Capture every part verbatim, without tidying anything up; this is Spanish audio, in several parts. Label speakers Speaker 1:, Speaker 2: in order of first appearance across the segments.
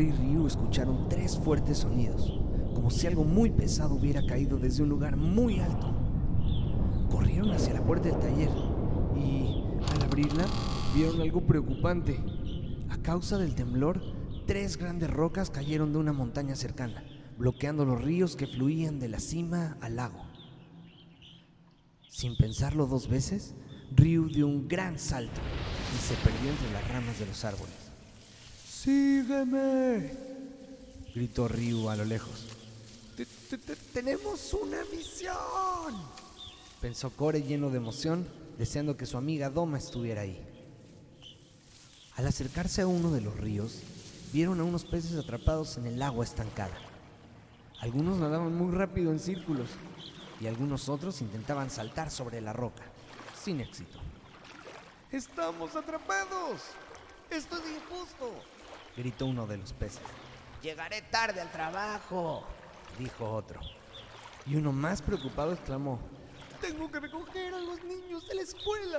Speaker 1: Core y Ryu escucharon tres fuertes sonidos, como si algo muy pesado hubiera caído desde un lugar muy alto. Corrieron hacia la puerta del taller y, al abrirla, vieron algo preocupante. A causa del temblor, tres grandes rocas cayeron de una montaña cercana, bloqueando los ríos que fluían de la cima al lago. Sin pensarlo dos veces, Ryu dio un gran salto y se perdió entre las ramas de los árboles.
Speaker 2: ¡Sígueme!,
Speaker 1: gritó Ryu a lo lejos.
Speaker 2: ¡Tenemos una misión!,
Speaker 1: pensó Core lleno de emoción, deseando que su amiga Doma estuviera ahí. Al acercarse a uno de los ríos, vieron a unos peces atrapados en el agua estancada. Algunos nadaban muy rápido en círculos y algunos otros intentaban saltar sobre la roca, sin éxito.
Speaker 2: ¡Estamos atrapados! ¡Esto es injusto!,
Speaker 1: gritó uno de los peces.
Speaker 2: ¡Llegaré tarde al trabajo!,
Speaker 1: dijo otro. Y uno más preocupado exclamó:
Speaker 2: ¡tengo que recoger a los niños de la escuela!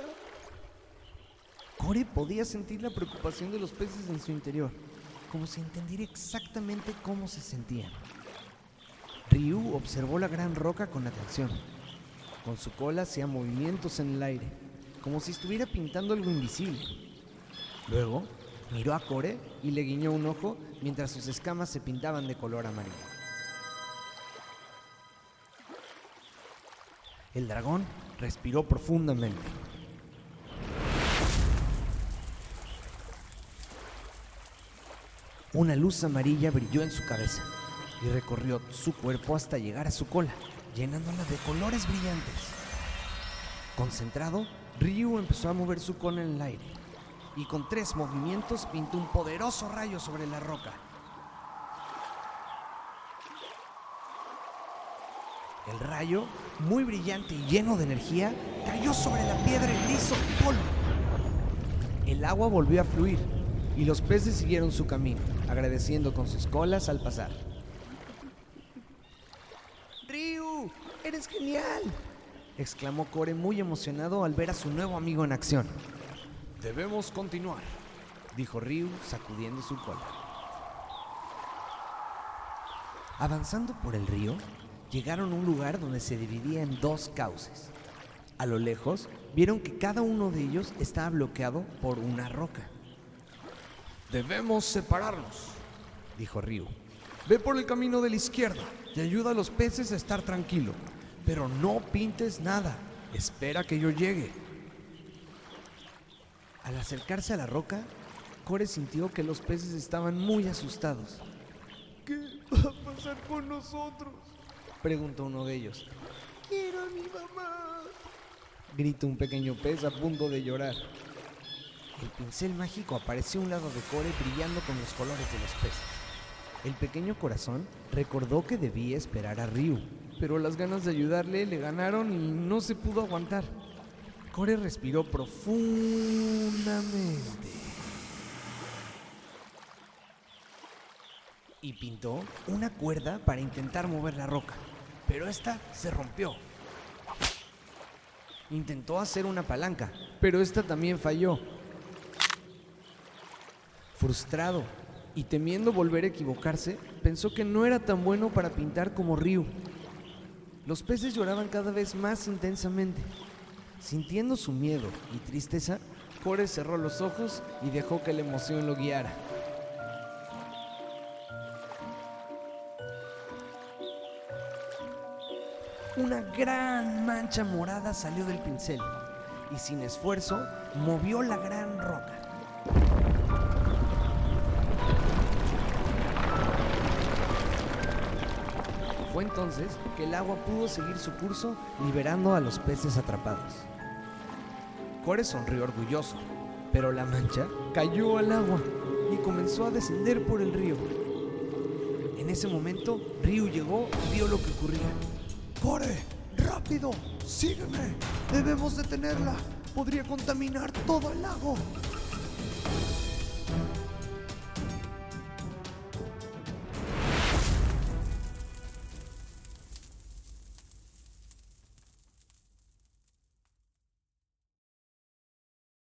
Speaker 1: Core podía sentir la preocupación de los peces en su interior, como si entendiera exactamente cómo se sentían. Ryu observó la gran roca con atención. Con su cola hacía movimientos en el aire, como si estuviera pintando algo invisible. Luego miró a Core y le guiñó un ojo mientras sus escamas se pintaban de color amarillo. El dragón respiró profundamente. Una luz amarilla brilló en su cabeza y recorrió su cuerpo hasta llegar a su cola, llenándola de colores brillantes. Concentrado, Ryu empezó a mover su cola en el aire y con tres movimientos pintó un poderoso rayo sobre la roca. El rayo, muy brillante y lleno de energía, cayó sobre la piedra y le hizo polvo. El agua volvió a fluir y los peces siguieron su camino, agradeciendo con sus colas al pasar.
Speaker 2: ¡Ryu, eres genial!,
Speaker 1: exclamó Core muy emocionado al ver a su nuevo amigo en acción.
Speaker 2: Debemos continuar,
Speaker 1: dijo Ryu sacudiendo su cola. Avanzando por el río, llegaron a un lugar donde se dividía en dos cauces. A lo lejos, vieron que cada uno de ellos estaba bloqueado por una roca.
Speaker 2: Debemos separarnos,
Speaker 1: dijo Ryu.
Speaker 2: Ve por el camino de la izquierda y ayuda a los peces a estar tranquilo, pero no pintes nada. Espera que yo llegue.
Speaker 1: Al acercarse a la roca, Core sintió que los peces estaban muy asustados.
Speaker 2: ¿Qué va a pasar con nosotros?,
Speaker 1: preguntó uno de ellos.
Speaker 2: ¡Quiero a mi mamá!,
Speaker 1: gritó un pequeño pez a punto de llorar. El pincel mágico apareció a un lado de Core brillando con los colores de los peces. El pequeño corazón recordó que debía esperar a Ryu, pero las ganas de ayudarle le ganaron y no se pudo aguantar. Core respiró profundamente y pintó una cuerda para intentar mover la roca, pero esta se rompió. Intentó hacer una palanca, pero esta también falló. Frustrado y temiendo volver a equivocarse, pensó que no era tan bueno para pintar como Ryu. Los peces lloraban cada vez más intensamente. Sintiendo su miedo y tristeza, Core cerró los ojos y dejó que la emoción lo guiara. Una gran mancha morada salió del pincel y sin esfuerzo movió la gran roca. Fue entonces que el agua pudo seguir su curso, liberando a los peces atrapados. Core sonrió orgulloso, pero la mancha cayó al agua y comenzó a descender por el río. En ese momento, Ryu llegó y vio lo que ocurría.
Speaker 2: ¡Core, rápido! ¡Sígueme! ¡Debemos detenerla! ¡Podría contaminar todo el lago!